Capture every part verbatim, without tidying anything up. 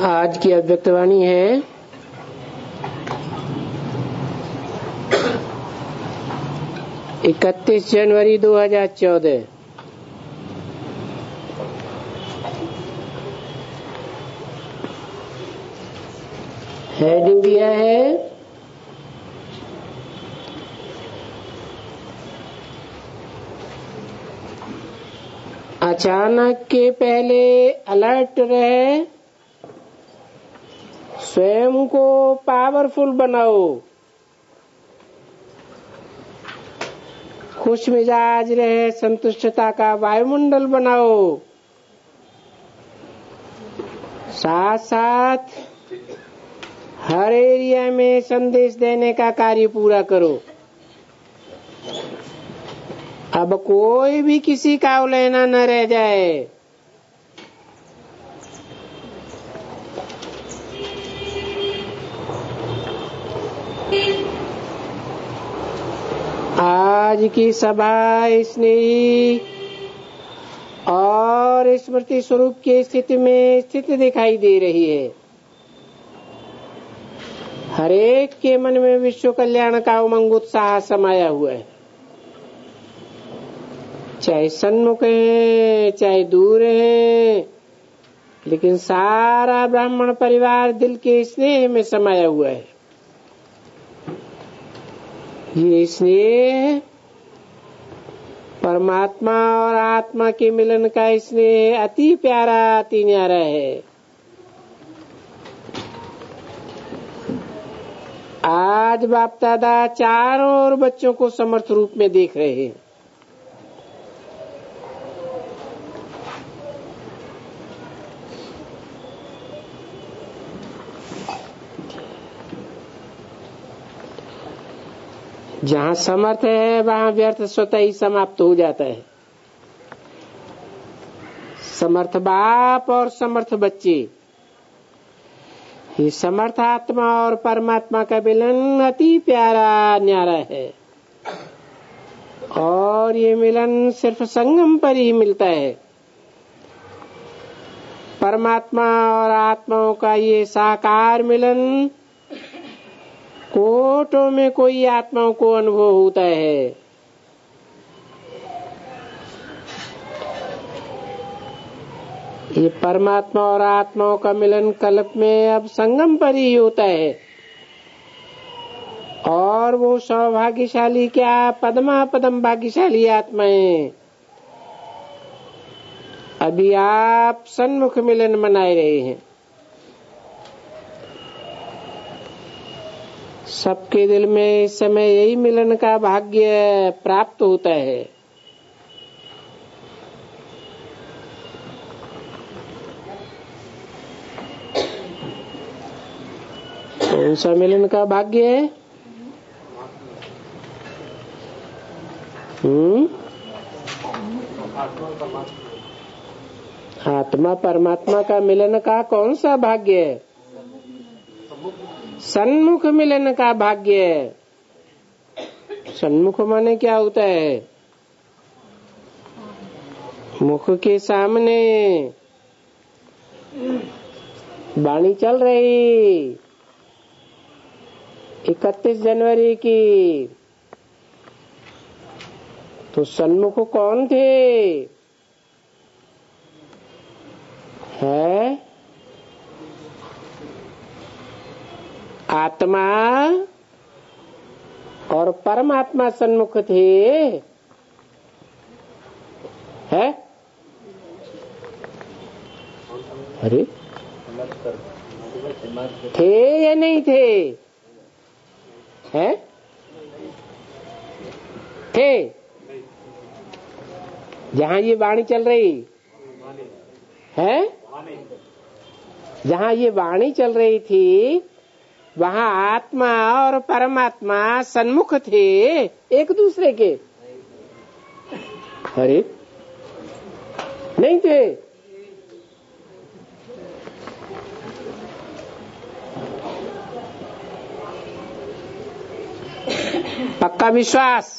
आज की अव्यक्तवाणी है इकतीस जनवरी दो हज़ार चौदह। हेडिंग दिया है अचानक के पहले अलर्ट रहे, स्वयं को पावरफुल बनाओ, खुश मिजाज रहे, संतुष्टता का वायुमंडल बनाओ, साथ साथ हर एरिया में संदेश देने का कार्य पूरा करो। अब कोई भी किसी का लेना न रह जाए। आज की सभा स्नेही और स्मृति स्वरूप की स्थिति में स्थित दिखाई दे रही है। हरेक के मन में विश्व कल्याण का उमंग उत्साह समाया हुआ है, चाहे सन्मुख है चाहे दूर है, लेकिन सारा ब्राह्मण परिवार दिल के स्नेह में समाया हुआ है। ये स्नेह परमात्मा और आत्मा के मिलन का स्नेह अति प्यारा, अति न्यारा है। आज बाप दादा चारों ओर बच्चों को समर्थ रूप में देख रहे हैं। जहाँ समर्थ है वहाँ व्यर्थ स्वतः ही समाप्त हो जाता है। समर्थ बाप और समर्थ बच्चे, ये समर्थ आत्मा और परमात्मा का मिलन अति प्यारा न्यारा है, और ये मिलन सिर्फ संगम पर ही मिलता है। परमात्मा और आत्माओं का ये साकार मिलन कोटों में कोई आत्माओं को अनुभव होता है। ये परमात्मा और आत्माओं का मिलन कल्प में अब संगम पर ही होता है, और वो सौभाग्यशाली क्या पद्मा पदम भाग्यशाली आत्माएं अभी आप सन्मुख मिलन मनाए रहे हैं। सबके दिल में इस समय यही मिलन का भाग्य प्राप्त होता है। कौन सा मिलन का भाग्य है? हम्म आत्मा परमात्मा का मिलन का कौन सा भाग्य है? सन्मुख मिलन का भाग्य है। सन्मुख माने क्या होता है? मुख के सामने वाणी चल रही इकतीस जनवरी की, तो सन्मुख कौन थे? है आत्मा और परमात्मा सन्मुख थे। है अरे थे या नहीं थे? है थे। जहाँ ये वाणी चल रही है, जहाँ ये वाणी चल रही थी, वहाँ आत्मा और परमात्मा सन्मुख थे एक दूसरे के। अरे नहीं थे। पक्का विश्वास?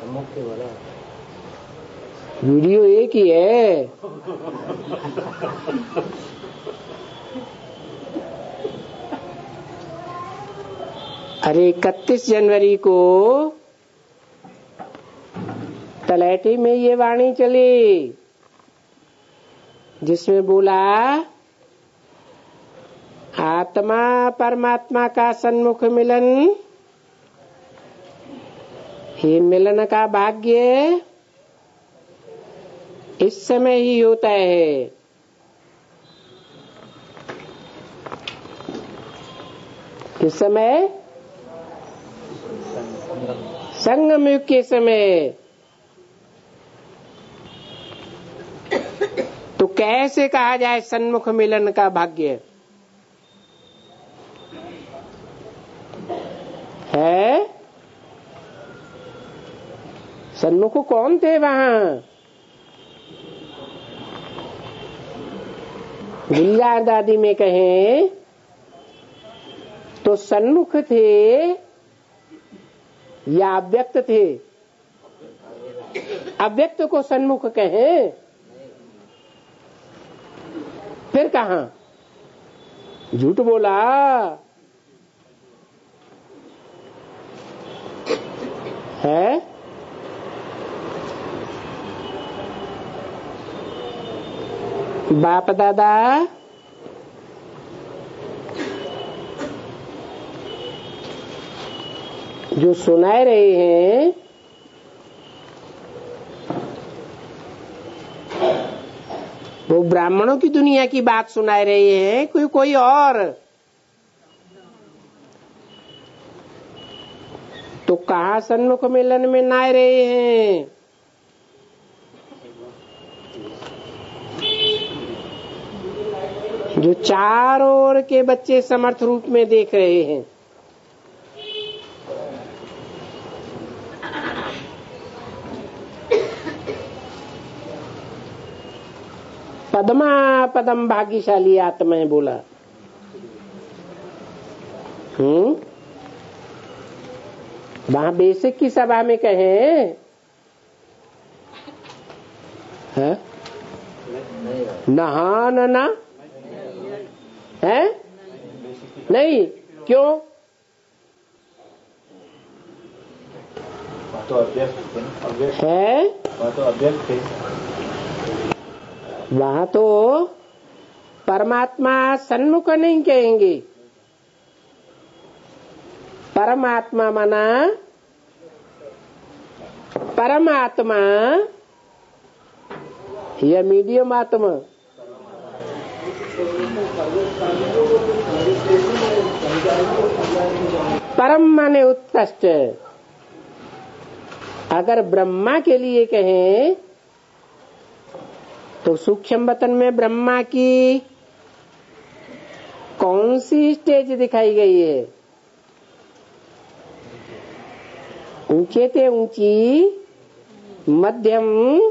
वीडियो एक ही है। अरे इकतीस जनवरी को तलैटी में ये वाणी चली जिसमें बोला आत्मा परमात्मा का सन्मुख मिलन, ये मिलन का भाग्य इस समय ही होता है। किस समय? संगम युग के समय। तो कैसे कहा जाए सन्मुख मिलन का भाग्य है? सन्मुख कौन थे वहां? गुलजार दादी में कहें तो सन्मुख थे या अव्यक्त थे? अव्यक्त को सन्मुख कहें फिर कहां? झूठ बोला। है बाप दादा जो सुनाए रहे हैं वो ब्राह्मणों की दुनिया की बात सुनाए रहे हैं कोई कोई और? तो कहाँ सन्मुख मिलन में ना रहे हैं? जो चारों ओर के बच्चे समर्थ रूप में देख रहे हैं। पद्मा पदम भाग्यशाली आत्माएं बोला। हम्म वहां बेसिक की सभा में कहें है नहा ना है नहीं क्यों? है वहां तो परमात्मा सन्मुख नहीं कहेंगे। परमात्मा माना परमात्मा या मीडियम आत्मा? परम माने उत्कृष्ट। अगर ब्रह्मा के लिए कहें तो सूक्ष्म वतन में ब्रह्मा की कौन सी स्टेज दिखाई गई है? ऊंचे ते ऊंची, मध्यम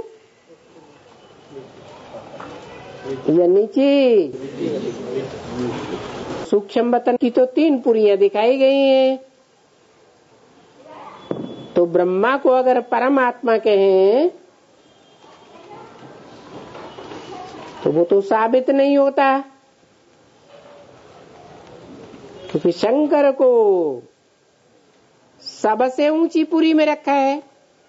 या नीचे? सूक्ष्म वतन की तो तीन पुरियां दिखाई गई हैं। तो ब्रह्मा को अगर परमात्मा कहें तो वो तो साबित नहीं होता, क्योंकि शंकर को सबसे ऊंची पुरी में रखा है,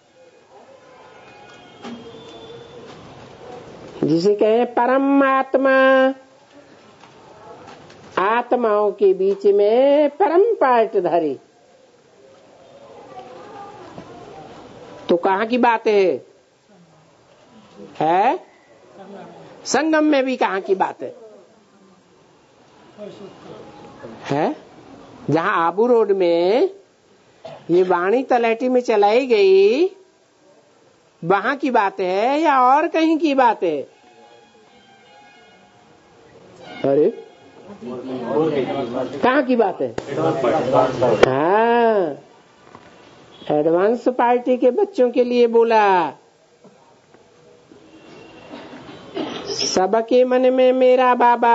जिसे कहें परमात्मा। आत्माओं के बीच में परम पाटधारी। तो कहाँ की बात है? है संगम में भी कहाँ की बात है? है जहाँ आबू रोड में ये वाणी तलैटी में चलाई गई, वहां की बात है या और कहीं की बात है? अरे कहाँ की बात है? हाँ, एडवांस पार्टी के बच्चों के लिए बोला। सबके मन में मेरा बाबा,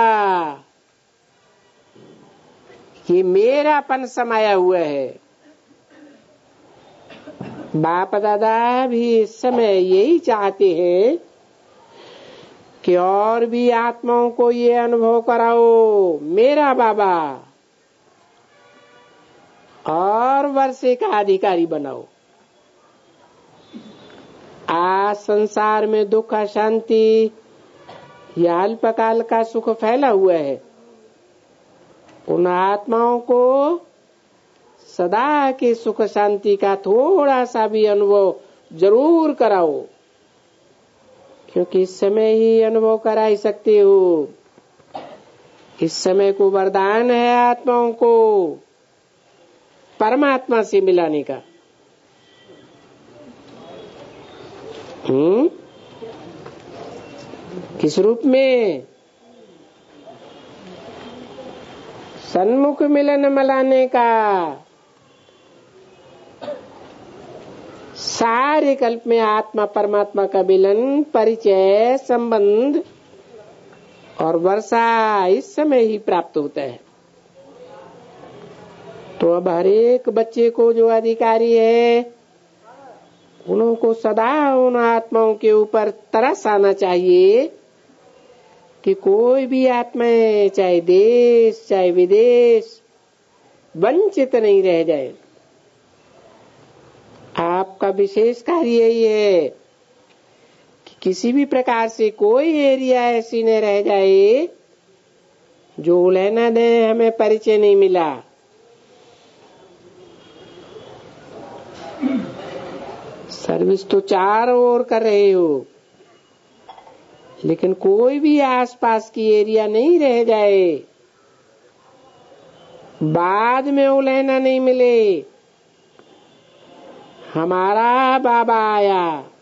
ये मेरापन समाया हुआ है। बाप दादा भी इस समय यही चाहते हैं कि और भी आत्माओं को ये अनुभव कराओ, मेरा बाबा और वर्षे का अधिकारी बनाओ। आज संसार में दुख अशांति या अल्पकाल का सुख फैला हुआ है, उन आत्माओं को सदा के सुख शांति का थोड़ा सा भी अनुभव जरूर कराओ, क्योंकि इस समय ही अनुभव करा ही सकते हो। इस समय को वरदान है आत्माओं को परमात्मा से मिलाने का। हम्म किस रूप में? सन्मुख मिलन मलाने का। सारे कल्प में आत्मा परमात्मा का मिलन, परिचय, संबंध और वर्षा इस समय ही प्राप्त होता है। तो अब हर एक बच्चे को जो अधिकारी है, उनको सदा उन आत्माओं के ऊपर तरस आना चाहिए कि कोई भी आत्माएं चाहे देश चाहे विदेश वंचित नहीं रह जाए। आपका विशेष कार्य यही है कि किसी भी प्रकार से कोई एरिया ऐसी न रह जाए जो लेना दे हमें परिचय नहीं मिला। सर्विस तो चारों ओर कर रहे हो, लेकिन कोई भी आसपास की एरिया नहीं रह जाए, बाद में वो लेना नहीं मिले। हमारा बाबा आया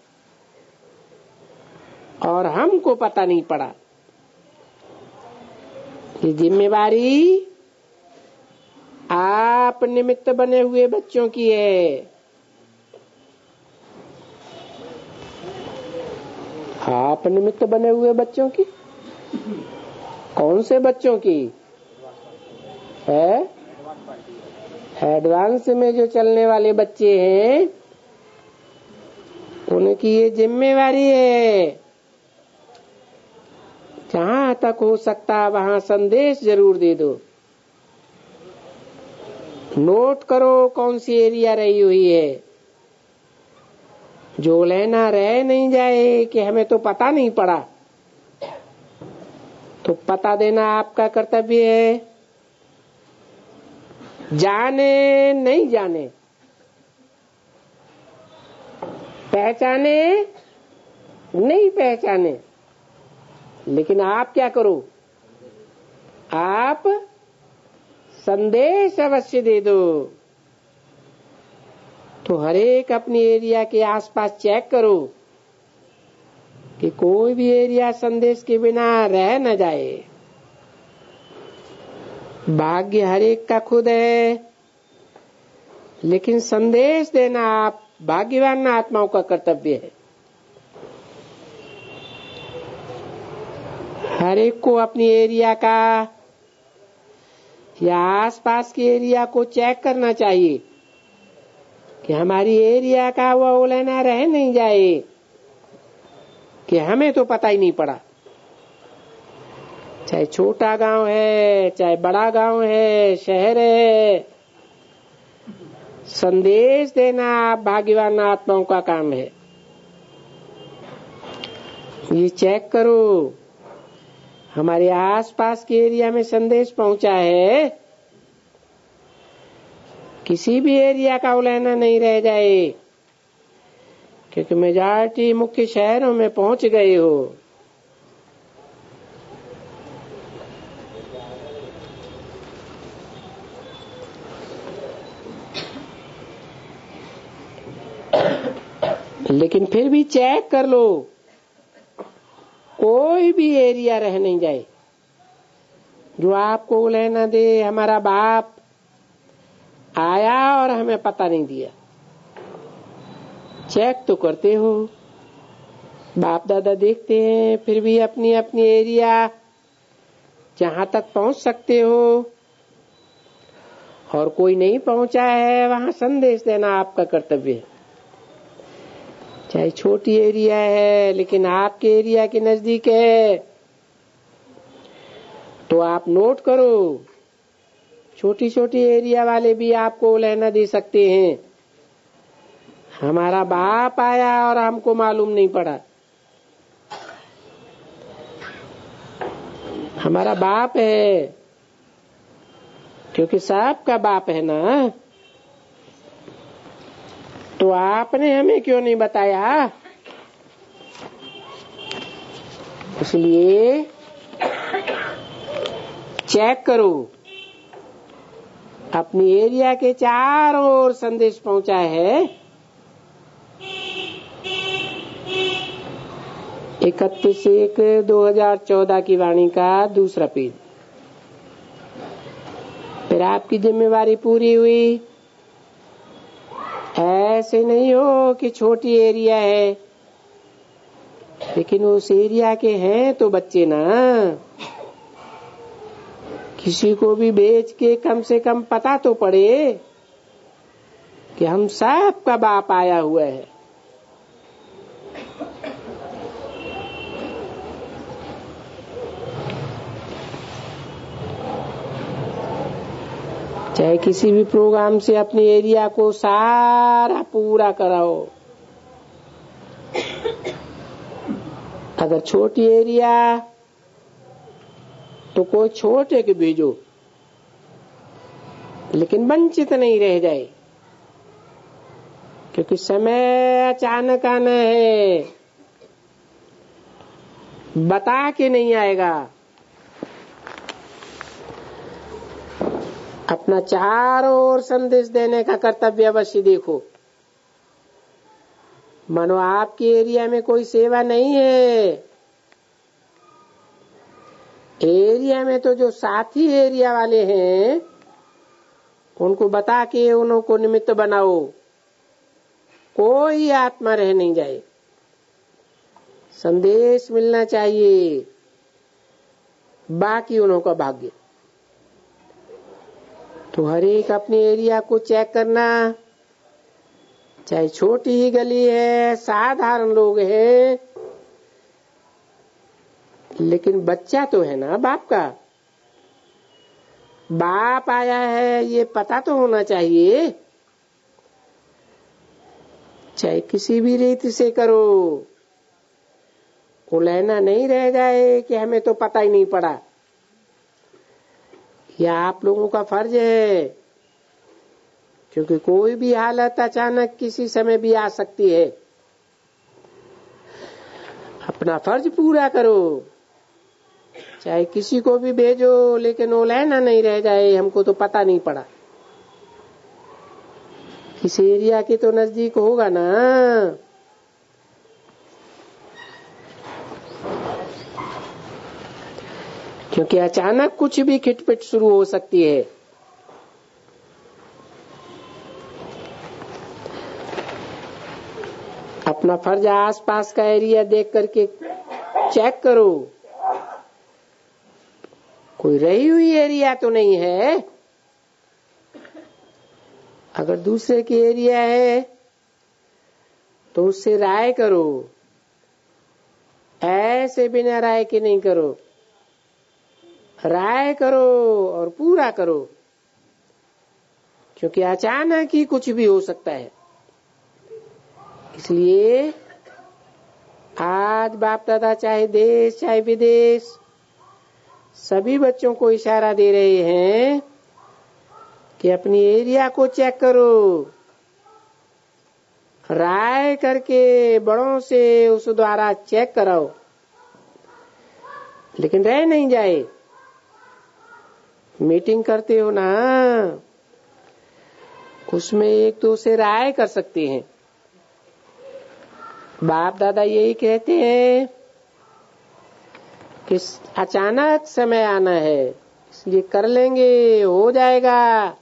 और हमको पता नहीं पड़ा। ये जिम्मेवारी आप निमित्त बने हुए बच्चों की है। आप निमित्त बने हुए बच्चों की? कौन से बच्चों की है? एडवांस में जो चलने वाले बच्चे हैं, उनकी ये जिम्मेवारी है। जहां तक हो सकता वहां संदेश जरूर दे दो। नोट करो कौन सी एरिया रही हुई है, जो लेना रह नहीं जाए कि हमें तो पता नहीं पड़ा। तो पता देना आपका कर्तव्य है। जाने नहीं जाने, पहचाने नहीं पहचाने, लेकिन आप क्या करो? आप संदेश अवश्य दे दो। तो हर एक अपनी एरिया के आसपास चेक करो कि कोई भी एरिया संदेश के बिना रह न जाए। भाग्य हर एक का खुद है, लेकिन संदेश देना आप भाग्यवान आत्माओं का कर्तव्य है। हर एक को अपनी एरिया का या आसपास के एरिया को चेक करना चाहिए कि हमारी एरिया का वो लेना रह नहीं जाए कि हमें तो पता ही नहीं पड़ा। चाहे छोटा गांव है, चाहे बड़ा गांव है, शहर है, संदेश देना भाग्यवान आत्माओं का काम है। ये चेक करो हमारे आसपास के एरिया में संदेश पहुंचा है, किसी भी एरिया का उलेना नहीं रह जाए, क्योंकि मेजॉरिटी मुख्य शहरों में पहुंच गए हो। लेकिन फिर भी चेक कर लो कोई भी एरिया रह नहीं जाए जो आपको लेना दे। हमारा बाप आया और हमें पता नहीं दिया। चेक तो करते हो, बाप दादा देखते हैं, फिर भी अपनी अपनी एरिया जहां तक पहुंच सकते हो और कोई नहीं पहुंचा है वहां संदेश देना आपका कर्तव्य है। चाहे छोटी एरिया है लेकिन आपके एरिया के नजदीक है, तो आप नोट करो। छोटी छोटी एरिया वाले भी आपको लेना दे सकते हैं। हमारा बाप आया और हमको मालूम नहीं पड़ा। हमारा बाप है, क्योंकि सबका बाप है ना। तो आपने हमें क्यों नहीं बताया? इसलिए चेक करो। अपनी एरिया के चारों ओर संदेश पहुंचा है। इकतीस एक दो हजार चौदह की वाणी का दूसरा पेज। फिर आपकी जिम्मेवारी पूरी हुई। ऐसे नहीं हो कि छोटी एरिया है लेकिन उस एरिया के हैं तो बच्चे ना। किसी को भी बेच के कम से कम पता तो पड़े कि हम सबका बाप आया हुआ है। चाहे किसी भी प्रोग्राम से अपने एरिया को सारा पूरा कराओ। अगर छोटी एरिया तो कोई छोटे के भेजो, लेकिन वंचित नहीं रह जाए, क्योंकि समय अचानक आना है, बता के नहीं आएगा। अपना चारों ओर संदेश देने का कर्तव्य अवश्य देखो। मानो आपके एरिया में कोई सेवा नहीं है। एरिया में तो जो साथी एरिया वाले हैं उनको बता के उनको निमित्त बनाओ। कोई आत्मा रह नहीं जाए। संदेश मिलना चाहिए, बाकी उनका भाग्य। तो हर एक अपने एरिया को चेक करना। चाहे छोटी ही गली है, साधारण लोग हैं, लेकिन बच्चा तो है ना बाप का। बाप आया है ये पता तो होना चाहिए। चाहे किसी भी रीति से करो, वो लेना नहीं रह जाए कि हमें तो पता ही नहीं पड़ा। यह आप लोगों का फर्ज है, क्योंकि कोई भी हालत अचानक किसी समय भी आ सकती है। अपना फर्ज पूरा करो। चाहे किसी को भी भेजो, लेकिन वो लेना नहीं रह जाए हमको तो पता नहीं पड़ा। इस एरिया के तो नजदीक होगा ना। क्योंकि अचानक कुछ भी खिटपिट शुरू हो सकती है। अपना फर्ज आसपास का एरिया देख करके चेक करो, कोई रही हुई एरिया तो नहीं है। अगर दूसरे की एरिया है तो उससे राय करो। ऐसे बिना राय के नहीं करो। राय करो और पूरा करो, क्योंकि अचानक ही कुछ भी हो सकता है। इसलिए आज बाप दादा चाहे देश चाहे विदेश सभी बच्चों को इशारा दे रहे हैं कि अपनी एरिया को चेक करो। राय करके बड़ों से उस द्वारा चेक कराओ, लेकिन रह नहीं जाए। मीटिंग करते हो ना, उसमें एक तो से राय कर सकते हैं। बाप दादा यही कहते हैं कि अचानक समय आना है, इसलिए कर लेंगे, हो जाएगा।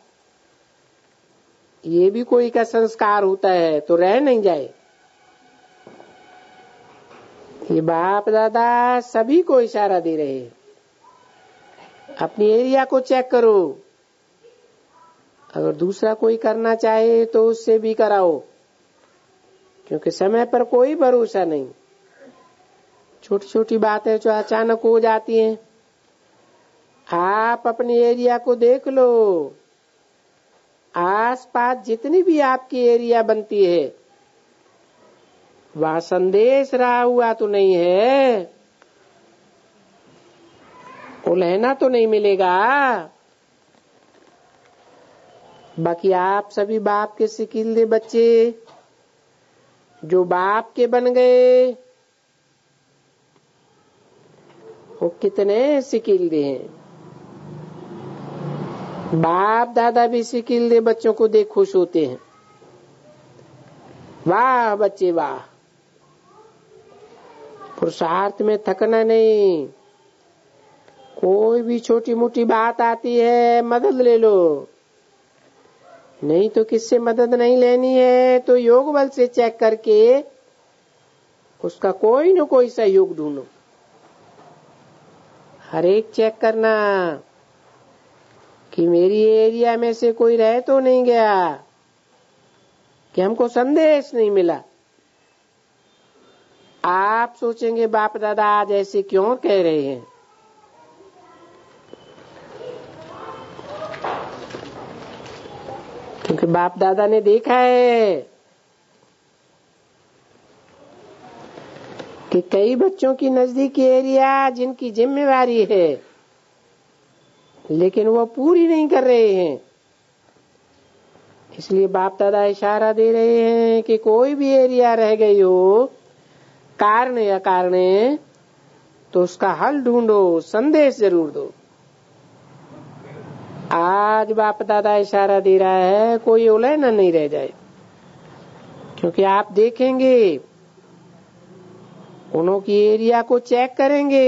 ये भी कोई का संस्कार होता है, तो रह नहीं जाए। ये बाप दादा सभी को इशारा दे रहे हैं। अपनी एरिया को चेक करो। अगर दूसरा कोई करना चाहे तो उससे भी कराओ। क्योंकि समय पर कोई भरोसा नहीं। छोटी छोटी बातें जो अचानक हो जाती हैं। आप अपने एरिया को देख लो, आसपास जितनी भी आपकी एरिया बनती है वहां संदेश रहा हुआ तो नहीं है, उलहना तो नहीं मिलेगा। बाकी आप सभी बाप के सिकिल्दे बच्चे जो बाप के बन गए, वो कितने सिकिल्दे हैं। बाप दादा भी सिकिल्दे बच्चों को देख खुश होते हैं। वाह बच्चे वाह, पुरुषार्थ में थकना नहीं। कोई भी छोटी मोटी बात आती है मदद ले लो, नहीं तो किससे मदद नहीं लेनी है तो योग बल से चेक करके उसका कोई न कोई सहयोग ढूंढो। हर एक चेक करना कि मेरी एरिया में से कोई रह तो नहीं गया, कि हमको संदेश नहीं मिला। आप सोचेंगे बाप दादा आज ऐसे क्यों कह रहे हैं, क्योंकि बाप दादा ने देखा है कि कई बच्चों की नजदीकी एरिया जिनकी जिम्मेवारी है लेकिन वो पूरी नहीं कर रहे हैं। इसलिए बाप दादा इशारा दे रहे हैं कि कोई भी एरिया रह गई हो कारण या कारण तो उसका हल ढूंढो, संदेश जरूर दो। आज बाप दादा इशारा दे रहा है कोई उलझन नहीं रह जाए, क्योंकि आप देखेंगे उन्हों की एरिया को चेक करेंगे,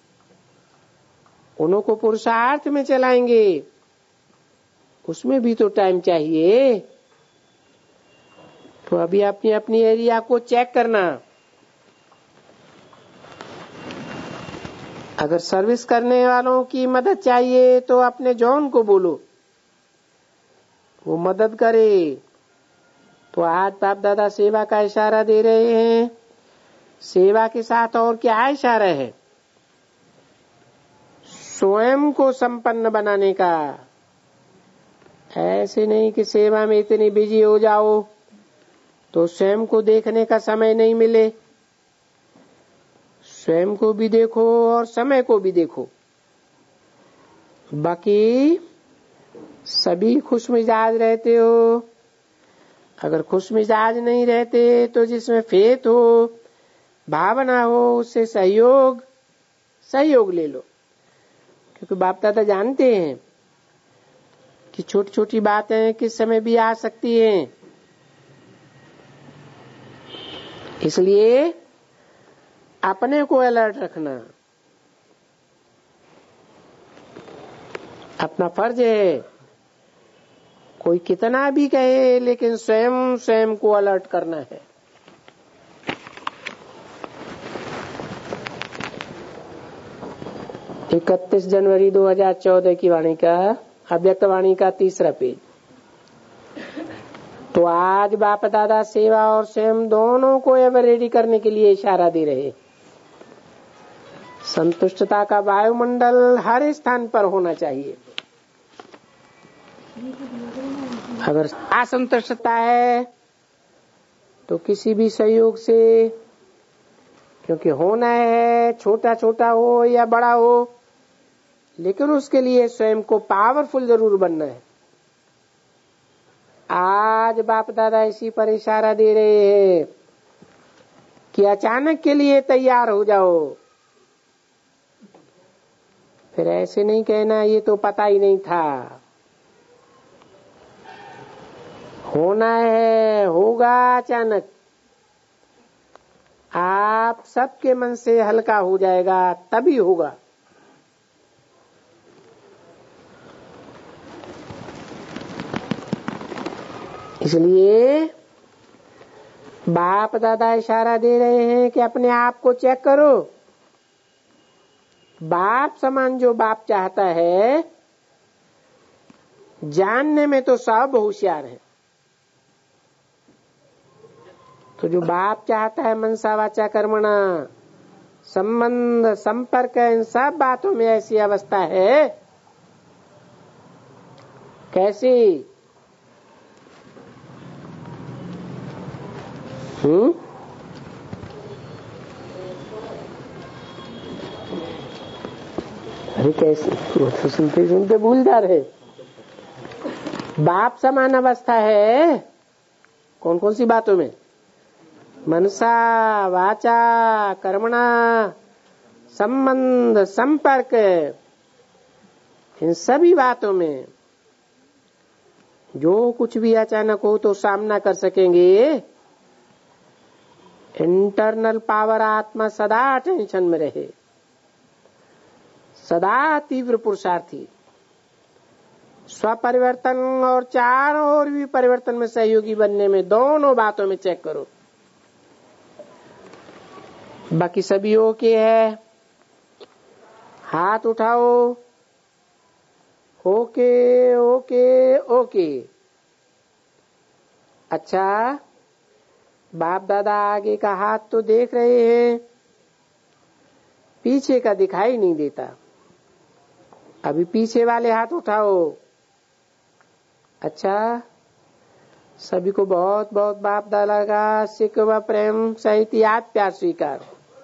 उन्हों को पुरुषार्थ में चलाएंगे, उसमें भी तो टाइम चाहिए। तो अभी अपनी अपनी एरिया को चेक करना। अगर सर्विस करने वालों की मदद चाहिए तो अपने जॉन को बोलो, वो मदद करे। तो आज बाप दादा सेवा का इशारा दे रहे हैं। सेवा के साथ और क्या इशारा है? स्वयं को संपन्न बनाने का। ऐसे नहीं कि सेवा में इतनी बिजी हो जाओ तो स्वयं को देखने का समय नहीं मिले। स्वयं को भी देखो और समय को भी देखो। बाकी सभी खुश मिजाज रहते हो। अगर खुश मिजाज नहीं रहते तो जिसमें फेथ हो, भावना हो, उससे सहयोग सहयोग ले लो। क्योंकि बाप दादा जानते हैं कि छोटी छोटी बातें किस समय भी आ सकती हैं। इसलिए अपने को अलर्ट रखना अपना फर्ज है। कोई कितना भी कहे लेकिन स्वयं स्वयं को अलर्ट करना है। इकतीस जनवरी दो हज़ार चौदह की वाणी का अव्यक्त वाणी का तीसरा पेज। तो आज बाप दादा सेवा और स्वयं दोनों को एवर रेडी करने के लिए इशारा दे रहे। संतुष्टता का वायुमंडल हर स्थान पर होना चाहिए। अगर असंतुष्टता है तो किसी भी सहयोग से, क्योंकि होना है छोटा छोटा हो या बड़ा हो, लेकिन उसके लिए स्वयं को पावरफुल जरूर बनना है। आज बाप दादा इसी पर इशारा दे रहे हैं कि अचानक के लिए तैयार हो जाओ। फिर ऐसे नहीं कहना ये तो पता ही नहीं था। होना है, होगा अचानक। आप सबके मन से हल्का हो जाएगा तभी होगा। इसलिए बाप दादा इशारा दे रहे हैं कि अपने आप को चेक करो। बाप समान जो बाप चाहता है, जानने में तो सब होशियार है, तो जो बाप चाहता है मनसा वाचा कर्मणा, संबंध संपर्क इन सब बातों में ऐसी अवस्था है। कैसी? हम्म अरे कैसे? वो तो सुनते सुनते भूल जा रहे। बाप समान अवस्था है। कौन कौन सी बातों में? मनसा वाचा कर्मणा, संबंध संपर्क, इन सभी बातों में जो कुछ भी अचानक हो तो सामना कर सकेंगे। इंटरनल पावर आत्मा सदा टेंशन में रहे, सदा तीव्र पुरुषार्थी, स्वपरिवर्तन और चारों ओर भी परिवर्तन में सहयोगी बनने में, दोनों बातों में चेक करो। बाकी सभी ओके है, हाथ उठाओ। Okay okay okay. अच्छा, बाप दादा आगे का हाथ तो देख रहे हैं, पीछे का दिखाई नहीं देता। अभी पीछे वाले हाथ उठाओ। अच्छा, सभी को बहुत बहुत बाप दादा का सिकवा प्रेम सहित याद प्यार स्वीकार।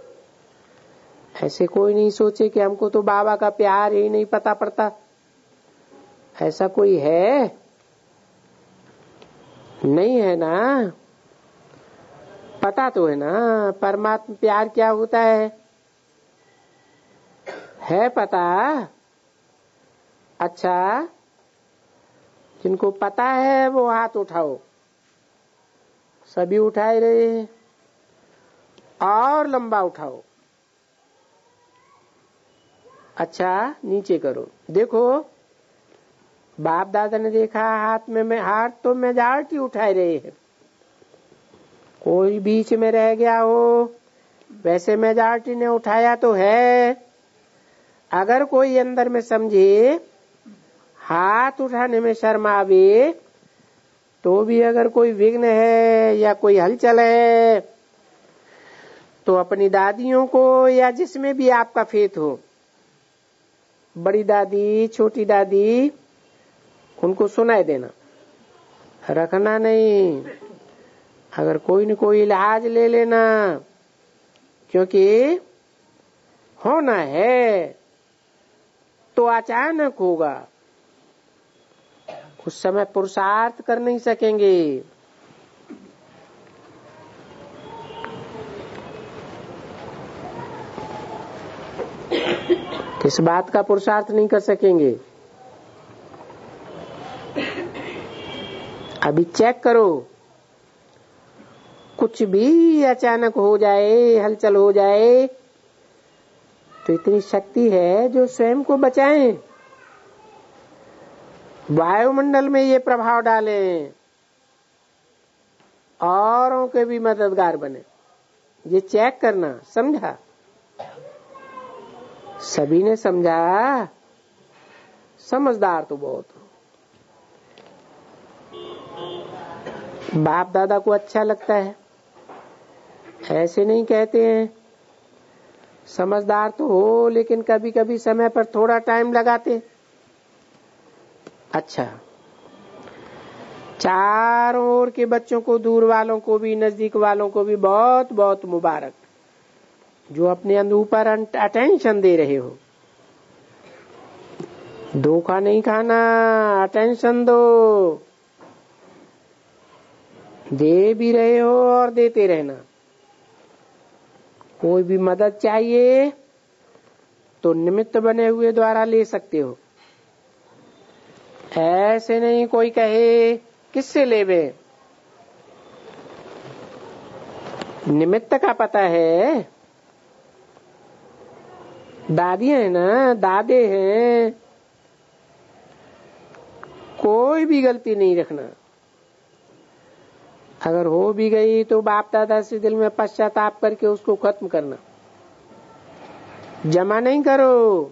ऐसे कोई नहीं सोचे कि हमको तो बाबा का प्यार ही नहीं पता पड़ता। ऐसा कोई है? नहीं है ना? पता तो है ना परमात्मा प्यार क्या होता है? है पता? अच्छा, जिनको पता है वो हाथ उठाओ। सभी उठाए रहे हैं, और लंबा उठाओ। अच्छा, नीचे करो। देखो, बाप दादा ने देखा हाथ में, में हाथ तो मेजॉरिटी उठाए रहे हैं। कोई बीच में रह गया हो, वैसे मेजॉरिटी ने उठाया तो है। अगर कोई अंदर में समझे हाथ उठाने में शर्मावे, तो भी अगर कोई विघ्न है या कोई हलचल है, तो अपनी दादियों को या जिसमें भी आपका फेथ हो, बड़ी दादी छोटी दादी, उनको सुनाई देना, रखना नहीं। अगर कोई न कोई इलाज ले लेना, क्योंकि होना है तो अचानक होगा। उस समय पुरुषार्थ कर नहीं सकेंगे। किस बात का पुरुषार्थ नहीं कर सकेंगे? अभी चेक करो, कुछ भी अचानक हो जाए, हलचल हो जाए, तो इतनी शक्ति है जो स्वयं को बचाएं, वायुमंडल में ये प्रभाव डालें, औरों के भी मददगार बने। ये चेक करना। समझा? सभी ने समझा? समझदार तो बहुत हो। बाप दादा को अच्छा लगता है, ऐसे नहीं कहते हैं। समझदार तो हो, लेकिन कभी कभी समय पर थोड़ा टाइम लगाते। अच्छा, चारों ओर के बच्चों को, दूर वालों को भी, नजदीक वालों को भी बहुत बहुत मुबारक, जो अपने अंदर ऊपर अटेंशन दे रहे हो। धोखा नहीं खाना, अटेंशन दो। दे भी रहे हो और देते रहना। कोई भी मदद चाहिए तो निमित्त बने हुए द्वारा ले सकते हो। ऐसे नहीं कोई कहे किससे लेवे। निमित्त का पता है। दादी है ना, दादे हैं, कोई भी गलती नहीं रखना। अगर हो भी गई तो बाप दादा से दिल में पश्चाताप करके उसको खत्म करना। जमा नहीं करो।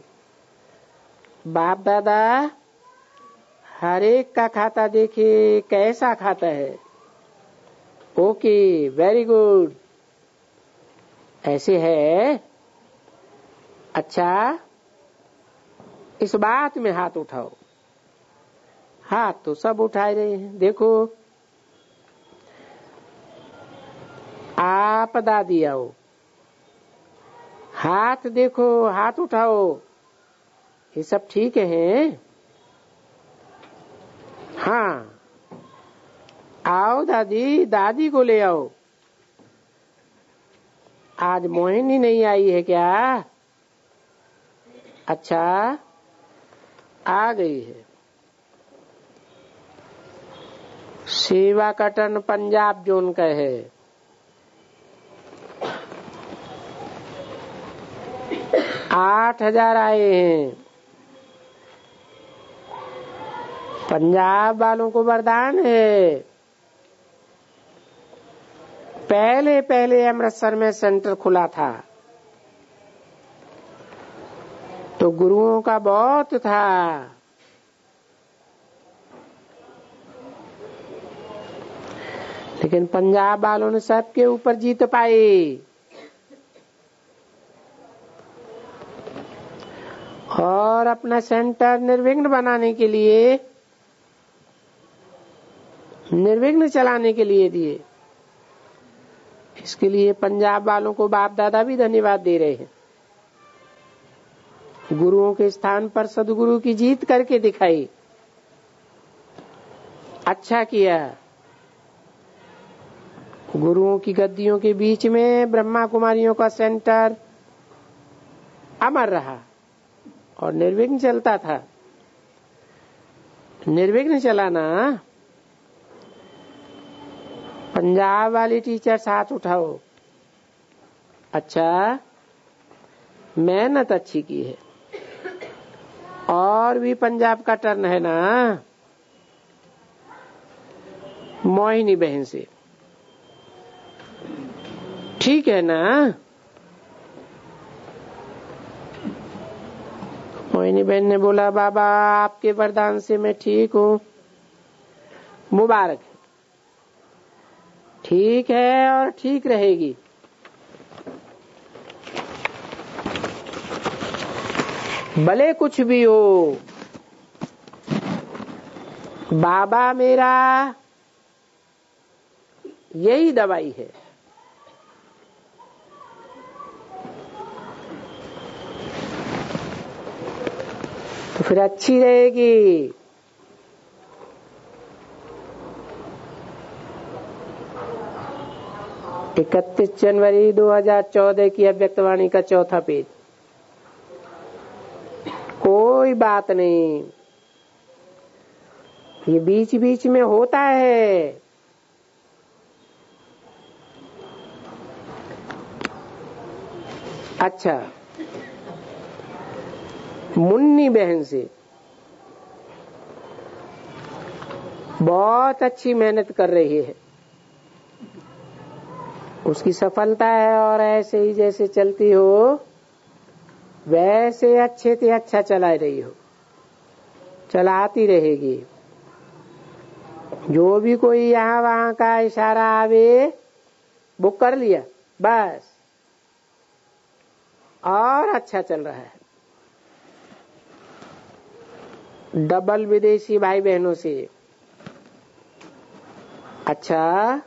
बाप दादा हर एक का खाता देखे कैसा खाता है, ओके, वेरी गुड, ऐसे है। अच्छा, इस बात में हाथ उठाओ। हाथ तो सब उठाए रहे हैं, देखो। आप दादी आओ, हाथ देखो, हाथ उठाओ। ये सब ठीक है? हाँ, आओ दादी, दादी को ले आओ। आज मोहिनी नहीं आई है क्या? अच्छा, आ गई है। सेवा का टर्न पंजाब जोन का है। आठ हजार आए हैं। पंजाब वालों को वरदान है। पहले पहले अमृतसर में सेंटर खुला था तो गुरुओं का बहुत था। लेकिन पंजाब वालों ने सबके ऊपर जीत पाई और अपना सेंटर निर्विघ्न बनाने के लिए, निर्विघ्न चलाने के लिए दिए। इसके लिए पंजाब वालों को बाप दादा भी धन्यवाद दे रहे हैं। गुरुओं के स्थान पर सदगुरु की जीत करके दिखाई। अच्छा किया। गुरुओं की गद्दियों के बीच में ब्रह्मा कुमारियों का सेंटर अमर रहा और निर्विघ्न चलता था। निर्विघ्न चलाना। पंजाब वाली टीचर साथ उठाओ। अच्छा, मेहनत अच्छी की है। और भी पंजाब का टर्न है ना, मोहिनी बहन से। ठीक है ना? मोहिनी बहन ने बोला, बाबा आपके वरदान से मैं ठीक हूँ, मुबारक है। ठीक है और ठीक रहेगी। भले कुछ भी हो, बाबा मेरा यही दवाई है। तो फिर अच्छी रहेगी। इकतीस जनवरी दो हजार चौदह की अव्यक्तवाणी का चौथा पेज। कोई बात नहीं, ये बीच बीच में होता है। अच्छा, मुन्नी बहन से बहुत अच्छी मेहनत कर रही है, उसकी सफलता है। और ऐसे ही जैसे चलती हो वैसे अच्छे से अच्छा चला रही हो, चलाती रहेगी। जो भी कोई यहाँ वहाँ का इशारा आवे वो कर लिया बस, और अच्छा चल रहा है। डबल विदेशी भाई बहनों से। अच्छा,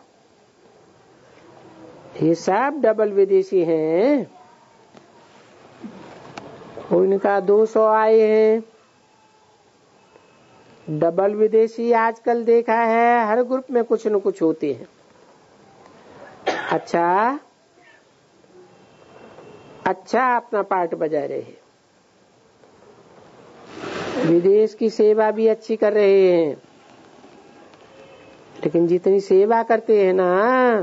ये सब डबल विदेशी हैं। उनका दो सौ आए हैं। डबल विदेशी आजकल देखा है हर ग्रुप में कुछ न कुछ होते हैं। अच्छा अच्छा अपना पार्ट बजा रहे हैं। विदेश की सेवा भी अच्छी कर रहे हैं, लेकिन जितनी सेवा करते हैं ना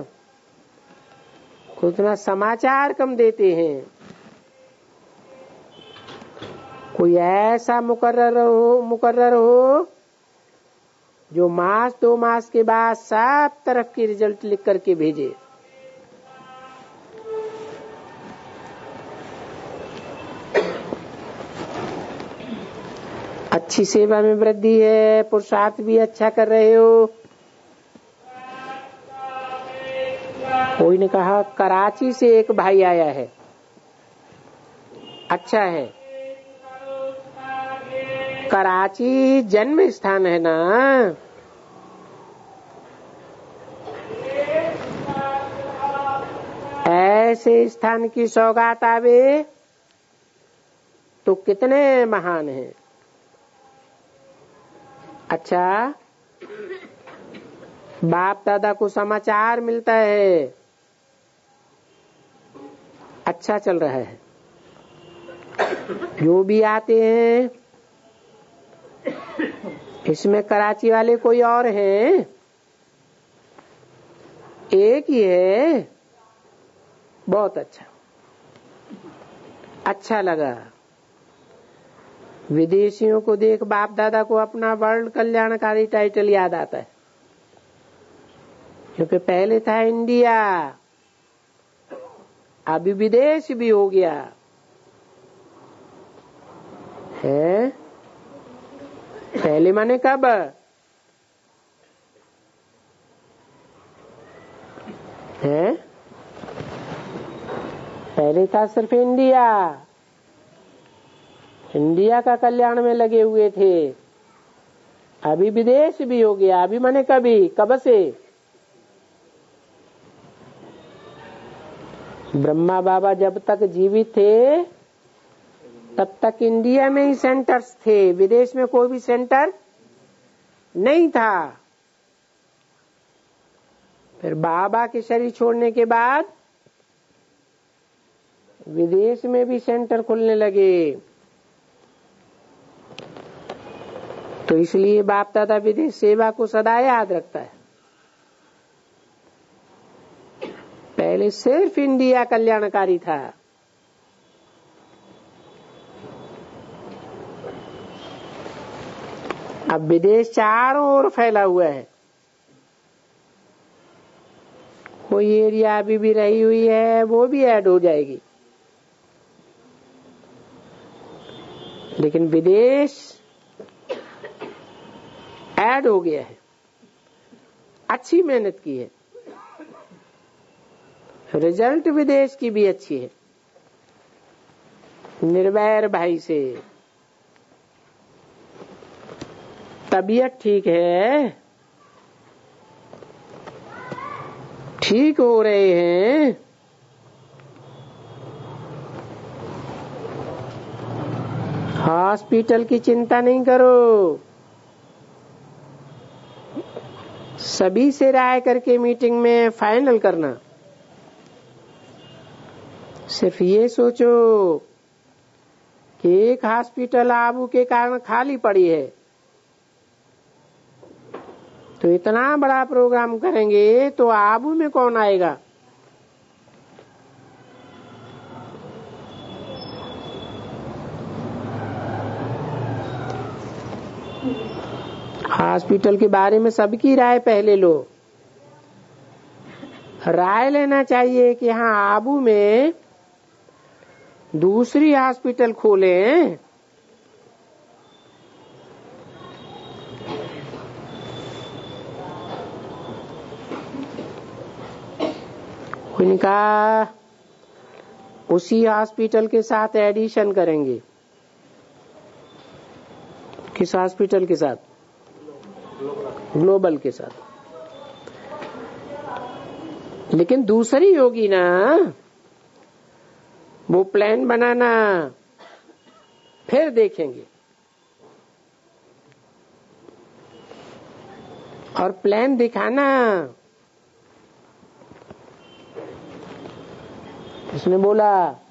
उतना समाचार कम देते हैं। कोई ऐसा मुकर्रर हो मुकर्रर हो जो मास दो मास के बाद सब तरफ की रिजल्ट लिख करके भेजे। अच्छी सेवा में वृद्धि है, पुरुषार्थ भी अच्छा कर रहे हो। कोई ने कहा कराची से एक भाई आया है, अच्छा है। कराची जन्म स्थान है ना, ऐसे स्थान की सौगात आवे तो कितने महान हैं। अच्छा, बाप दादा को समाचार मिलता है, अच्छा चल रहा है। जो भी आते हैं, इसमें कराची वाले कोई और हैं, एक ही है, बहुत अच्छा, अच्छा लगा। विदेशियों को देख बाप दादा को अपना वर्ल्ड कल्याणकारी टाइटल याद आता है, क्योंकि पहले था इंडिया, अभी विदेश भी हो गया है। पहले माने कब? है पहले था सिर्फ इंडिया, इंडिया का कल्याण में लगे हुए थे, अभी विदेश भी हो गया। अभी माने कभी, कब से? ब्रह्मा बाबा जब तक जीवित थे तब तक इंडिया में ही सेंटर्स थे, विदेश में कोई भी सेंटर नहीं था। फिर बाबा के शरीर छोड़ने के बाद विदेश में भी सेंटर खुलने लगे, तो इसलिए बाप दादा विदेश सेवा को सदा याद रखता है। पहले सिर्फ इंडिया कल्याणकारी था, अब विदेश चारों ओर फैला हुआ है। कोई एरिया अभी भी रही हुई है, वो भी ऐड हो जाएगी, लेकिन विदेश ऐड हो गया है। अच्छी मेहनत की है, रिजल्ट विदेश की भी अच्छी है। निर्वैर भाई से तबीयत ठीक है, ठीक हो रहे हैं, हॉस्पिटल की चिंता नहीं करो, सभी से राय करके मीटिंग में फाइनल करना। सिर्फ ये सोचो कि एक हॉस्पिटल आबू के कारण खाली पड़ी है, तो इतना बड़ा प्रोग्राम करेंगे तो आबू में कौन आएगा? हॉस्पिटल के बारे में सबकी राय पहले लो। राय लेना चाहिए कि हाँ आबू में दूसरी हॉस्पिटल खोलें, उनका उसी हॉस्पिटल के साथ एडिशन करेंगे। किस हॉस्पिटल के साथ? ग्लोबल के साथ। लेकिन दूसरी होगी ना, वो प्लान बनाना, फिर देखेंगे। और प्लान दिखाना, उसने बोला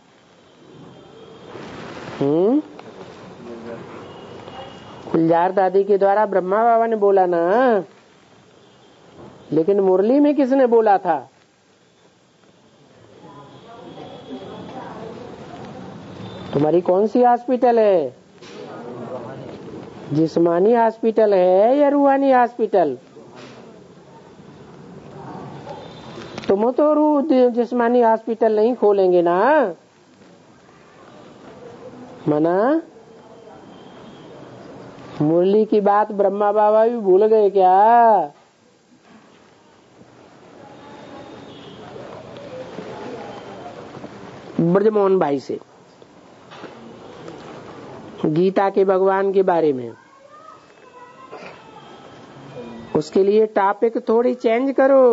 हम्म गुलजार दादी के द्वारा ब्रह्मा बाबा ने बोला ना, लेकिन मुरली में किसने बोला था? तुम्हारी कौन सी हॉस्पिटल है? जिस्मानी हॉस्पिटल है या रूहानी हॉस्पिटल? तुम तो रू जिस्मानी हॉस्पिटल नहीं खोलेंगे ना, मना? मुरली की बात ब्रह्मा बाबा भी भूल गए क्या? ब्रजमोहन भाई से गीता के भगवान के बारे में। उसके लिए टॉपिक थोड़ी चेंज करो।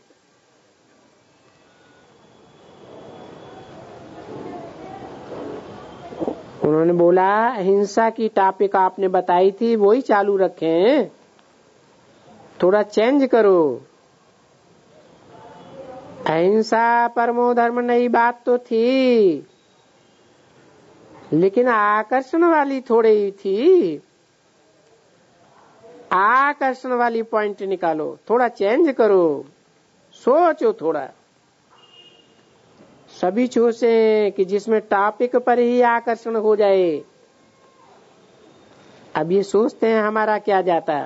उन्होंने बोला हिंसा की टॉपिक आपने बताई थी वही चालू रखें, थोड़ा चेंज करो। अहिंसा परमो धर्म नई बात तो थी, लेकिन आकर्षण वाली थोड़ी थी। आकर्षण वाली पॉइंट निकालो, थोड़ा चेंज करो, सोचो थोड़ा। सभी सोचे कि जिसमें टॉपिक पर ही आकर्षण हो जाए। अब ये सोचते हैं हमारा क्या जाता,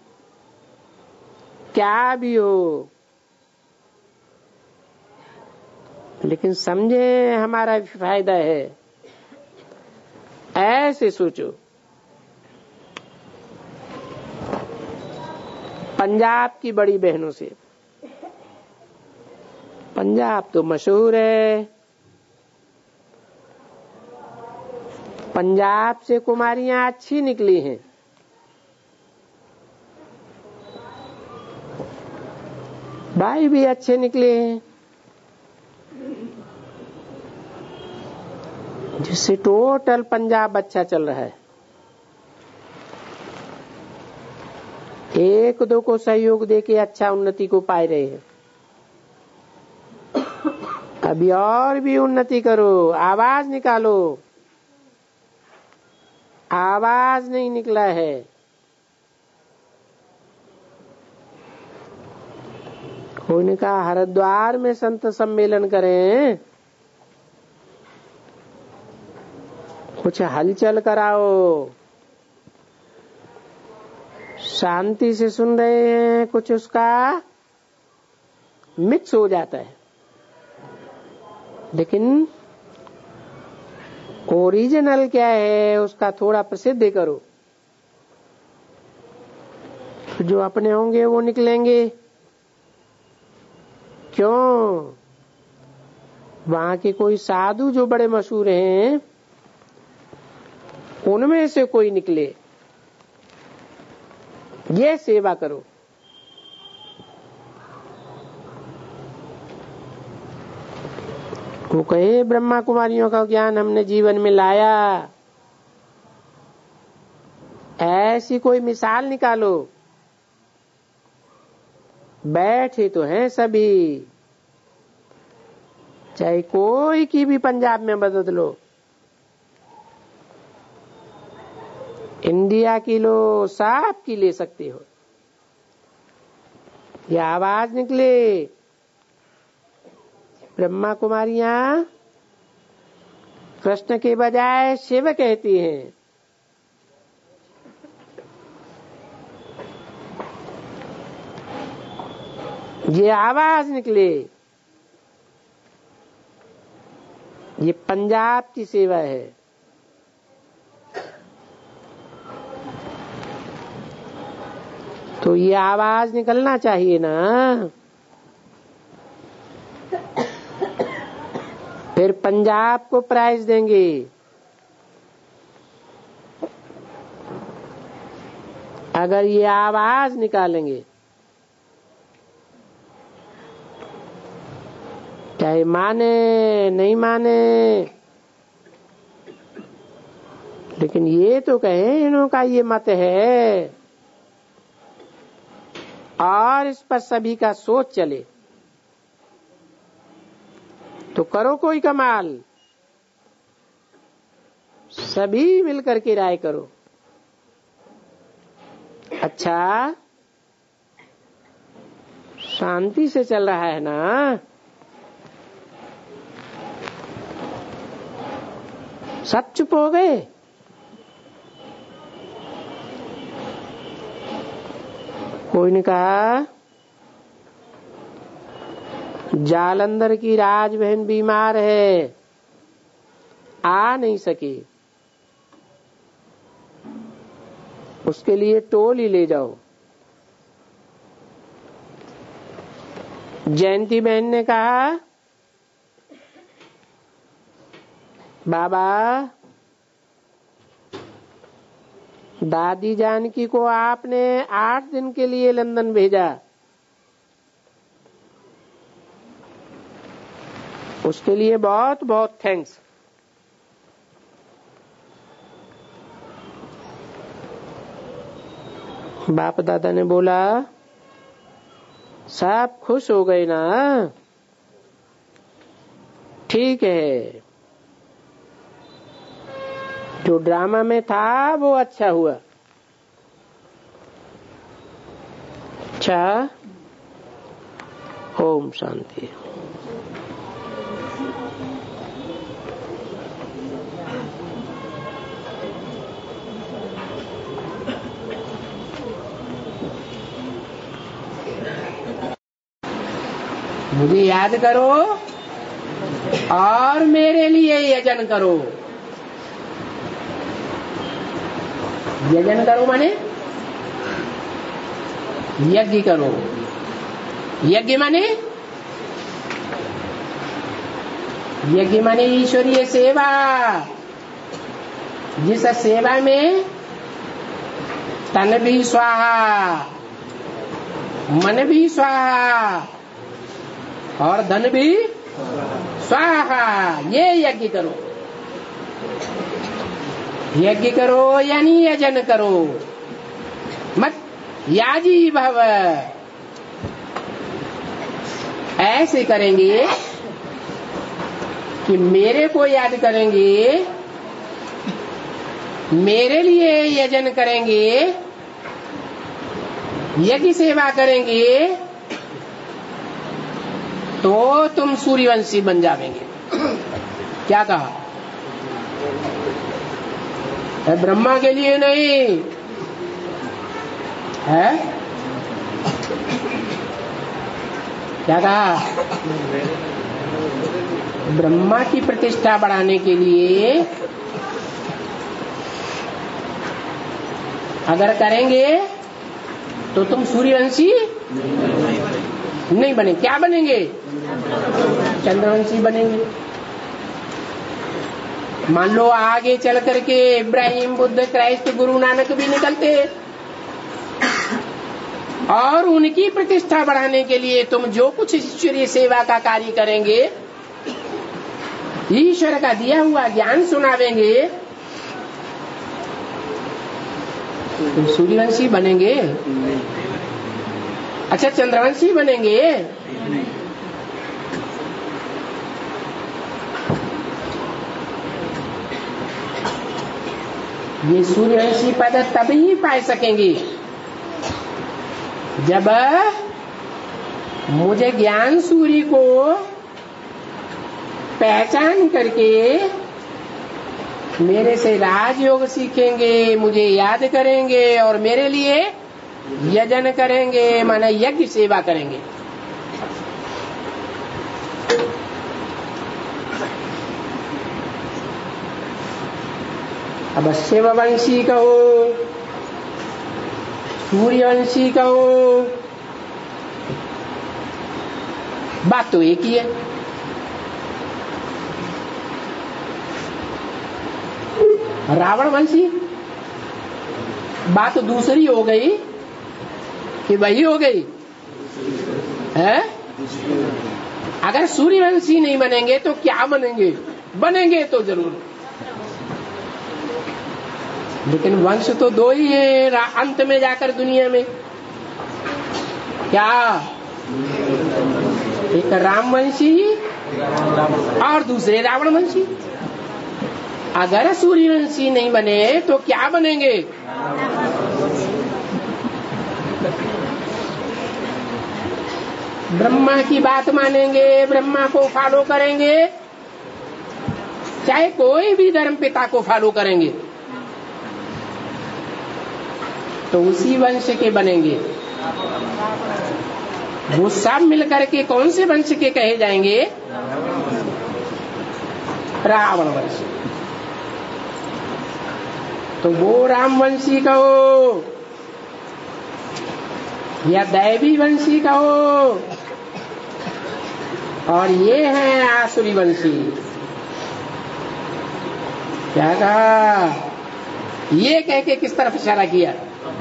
क्या भी हो, लेकिन समझे हमारा भी फायदा है, ऐसे सोचो। पंजाब की बड़ी बहनों से, पंजाब तो मशहूर है, पंजाब से कुमारियां अच्छी निकली हैं। भाई भी अच्छे निकले हैं, जिससे टोटल पंजाब अच्छा चल रहा है। एक दो को सहयोग देके अच्छा उन्नति को पा रहे हैं। अभी और भी उन्नति करो, आवाज निकालो। आवाज नहीं निकला है। कोई ने कहा हरिद्वार में संत सम्मेलन करें, कुछ हलचल कराओ। शांति से सुन रहे हैं, कुछ उसका मिक्स हो जाता है। लेकिन ओरिजिनल क्या है उसका थोड़ा प्रसिद्ध करो, जो अपने होंगे वो निकलेंगे। क्यों? वहां के कोई साधु जो बड़े मशहूर हैं उनमें से कोई निकले, ये सेवा करो। वो कहे ब्रह्मा कुमारियों का ज्ञान हमने जीवन में लाया, ऐसी कोई मिसाल निकालो। बैठे तो हैं सभी, चाहे कोई की भी पंजाब में बदल लो, इंडिया की लो, सब की ले सकते हो। ये आवाज निकले, ब्रह्मा कुमारियां कृष्ण के बजाय शिव कहती हैं। ये आवाज निकले, ये पंजाब की सेवा है। तो ये आवाज निकलना चाहिए ना। फिर पंजाब को प्राइज देंगे। अगर ये आवाज निकालेंगे, चाहे माने नहीं माने, लेकिन ये तो कहे इन्हों का ये मत है और इस पर सभी का सोच चले, तो करो कोई कमाल। सभी मिलकर के राय करो। अच्छा, शांति से चल रहा है ना। सब चुप हो गए। कोई ने कहा जालंधर की राज बहन बीमार है, आ नहीं सकी, उसके लिए टोली ले जाओ। जयंती बहन ने कहा बाबा दादी जानकी को आपने आठ दिन के लिए लंदन भेजा, उसके लिए बहुत बहुत थैंक्स। बाप दादा ने बोला सब खुश हो गए ना? ठीक है, जो ड्रामा में था वो अच्छा हुआ। अच्छा, ओम शांति। मुझे याद करो और मेरे लिए यजन करो। यजन करो माने यज्ञ करो। यज्ञ माने यज्ञ माने ईश्वरीय सेवा, जिस सेवा में तन भी स्वाहा, मन भी स्वाहा और धन भी स्वाहा। ये यज्ञ करो। यज्ञ करो यानी यजन करो, मत याजी भव। ऐसे करेंगे कि मेरे को याद करेंगे, मेरे लिए यजन करेंगे, यज्ञ सेवा करेंगे तो तुम सूर्यवंशी बन जावेंगे। क्या कहा? ब्रह्मा के लिए नहीं है। क्या कहा? ब्रह्मा की प्रतिष्ठा बढ़ाने के लिए अगर करेंगे तो तुम सूर्यवंशी नहीं बने। क्या बनेंगे? चंद्रवंशी बनेंगे। मान लो आगे चल करके इब्राहिम, बुद्ध, क्राइस्ट, गुरु नानक भी निकलते और उनकी प्रतिष्ठा बढ़ाने के लिए तुम जो कुछ ईश्वरीय सेवा का कार्य करेंगे, ईश्वर का दिया हुआ ज्ञान सुनावेंगे, तुम सूर्यवंशी बनेंगे? अच्छा, चंद्रवंशी बनेंगे? ये सूर्यवंशी पद तभी पा सकेंगे जब मुझे ज्ञान सूर्य को पहचान करके मेरे से राजयोग सीखेंगे, मुझे याद करेंगे और मेरे लिए यजन करेंगे, माना यज्ञ सेवा करेंगे। अब शिववंशी कहो, सूर्यवंशी कहो, बात तो एक ही है। रावण वंशी बात दूसरी हो गई कि वही हो गई है। अगर सूर्यवंशी नहीं बनेंगे तो क्या बनेंगे? बनेंगे तो जरूर, लेकिन वंश तो दो ही है अंत में जाकर दुनिया में। क्या? एक रामवंशी और दूसरे रावणवंशी। अगर सूर्यवंशी नहीं बने तो क्या बनेंगे? ब्रह्मा की बात मानेंगे, ब्रह्मा को फॉलो करेंगे, चाहे कोई भी धर्म पिता को फॉलो करेंगे तो उसी वंश के बनेंगे। वो सब मिलकर के कौन से वंश के कहे जाएंगे? रावण वंश। तो वो रामवंशी कहो या दैवी वंशी कहो, और ये है आसुरी वंशी। क्या कहा? ये कह के किस तरफ इशारा किया?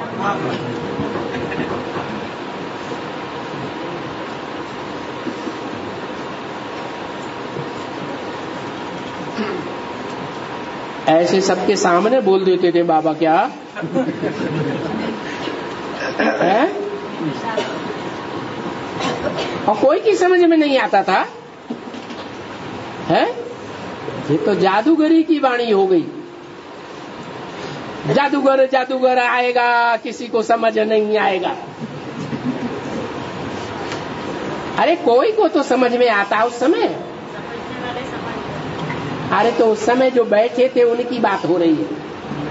ऐसे सबके सामने बोल देते थे बाबा क्या है? और कोई की समझ में नहीं आता था है? ये तो जादूगरी की वाणी हो गई। जादूगर जादूगर आएगा, किसी को समझ नहीं आएगा। अरे कोई को तो समझ में आता उस समय। अरे तो उस समय जो बैठे थे उनकी बात हो रही है।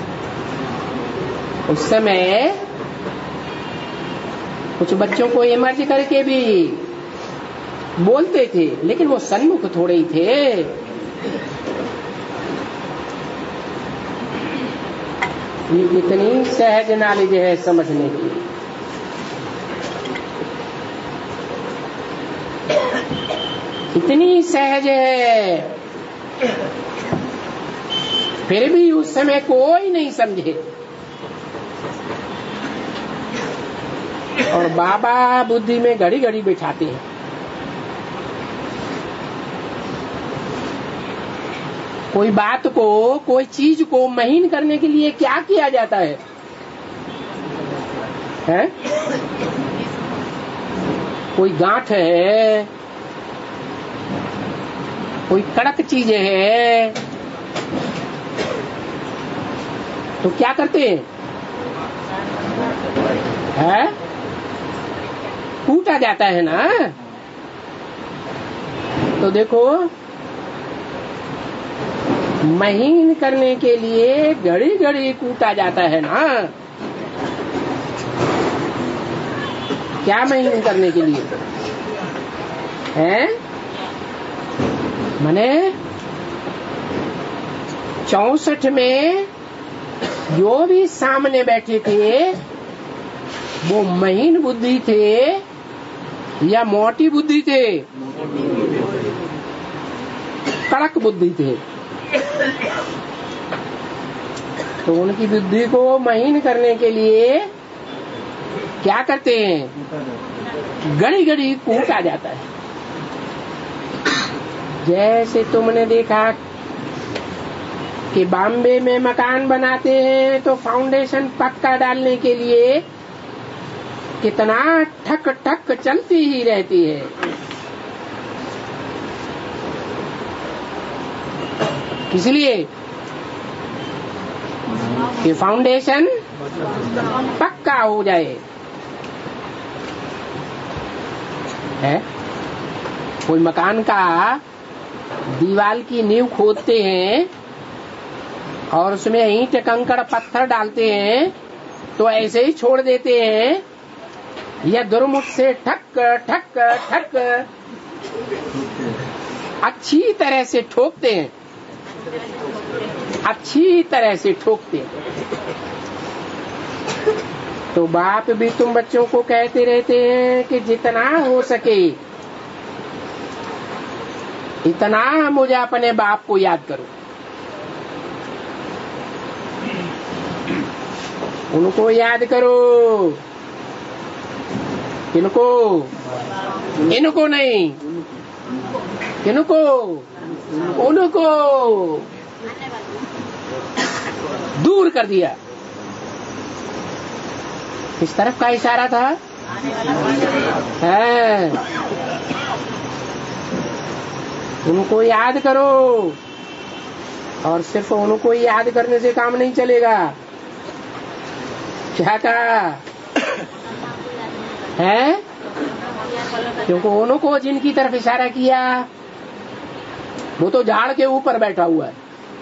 उस समय कुछ बच्चों को इमर्ज करके भी बोलते थे, लेकिन वो सन्मुख थोड़े ही थे। ये कितनी सहज नॉलेज है समझने की। कितनी सहज है, फिर भी उस समय कोई नहीं समझे। और बाबा बुद्धि में घड़ी घड़ी बिठाते हैं। कोई बात को, कोई चीज को महीन करने के लिए क्या किया जाता है, है? कोई गांठ है, कोई कड़क चीज है, तो क्या करते हैं? है? कूटा जाता है ना। तो देखो, महीन करने के लिए घड़ी घड़ी कूटा जाता है ना। क्या महीन करने के लिए है? मने चौसठ में जो भी सामने बैठे थे वो महीन बुद्धि थे या मोटी बुद्धि थे? कड़क बुद्धि थे। तो उनकी बुद्धि को महीन करने के लिए क्या करते हैं? घड़ी घड़ी कूटा जाता है। जैसे तुमने देखा कि बॉम्बे में मकान बनाते हैं तो फाउंडेशन पक्का डालने के लिए कितना ठक ठक चलती ही रहती है। इसलिए कि फाउंडेशन पक्का हो जाए। है? कोई मकान का दीवार की नींव खोदते हैं और उसमें ईंट कंकड़ पत्थर डालते हैं, तो ऐसे ही छोड़ देते हैं या दुर्मुख से ठक ठक ठक अच्छी तरह से ठोकते हैं, अच्छी तरह से ठोकते हैं। तो बाप भी तुम बच्चों को कहते रहते हैं कि जितना हो सके इतना मुझे अपने बाप को याद करो। उनको याद करो। किनको? इनको नहीं, किनको? उनको दूर कर दिया। किस तरफ का इशारा था? है, उनको याद करो। और सिर्फ उनको याद करने से काम नहीं चलेगा। क्या कहा है? क्योंकि उनको जिनकी तरफ इशारा किया वो तो झाड़ के ऊपर बैठा हुआ है।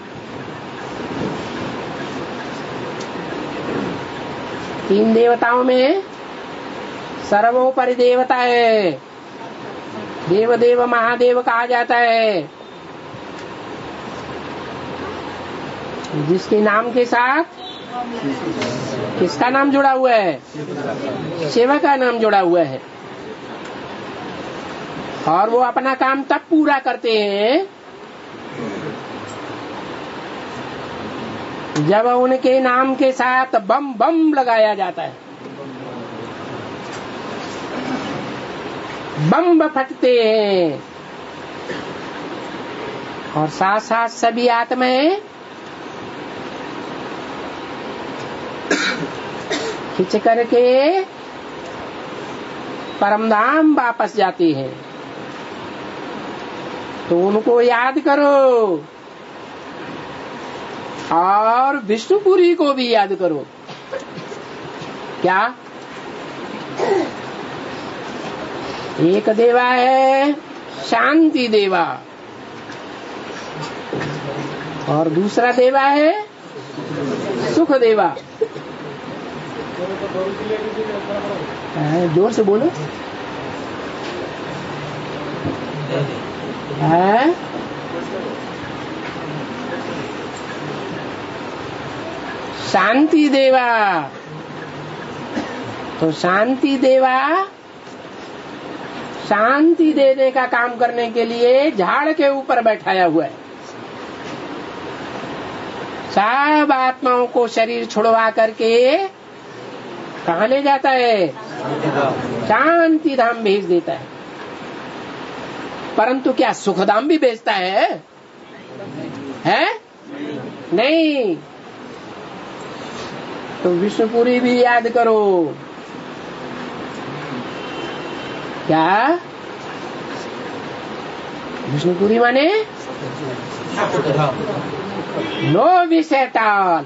तीन देवताओं में सर्वोपरि देवता है, देव देव महादेव कहा जाता है, जिसके नाम के साथ किसका नाम जुड़ा हुआ है? शिव का नाम जुड़ा हुआ है। और वो अपना काम तब पूरा करते हैं जब उनके नाम के साथ बम बम लगाया जाता है, बम फटते हैं, और साथ साथ सभी आत्माएं खिंच करके परमधाम वापस जाती हैं, तो उनको याद करो और विष्णुपुरी को भी याद करो। क्या? एक देवा है शांति देवा, और दूसरा देवा है सुख देवा। जोर से बोलो। है शांति देवा। तो शांति देवा शांति देने का काम करने के लिए झाड़ के ऊपर बैठाया हुआ है। सब आत्माओं को शरीर छुड़वा करके कहाँ ले जाता है? शांति धाम भेज देता है। परंतु क्या सुखधाम भी भेजता है? है? नहीं। तो विष्णुपुरी भी याद करो। क्या? विष्णुपुरी माने नो विषय टाल,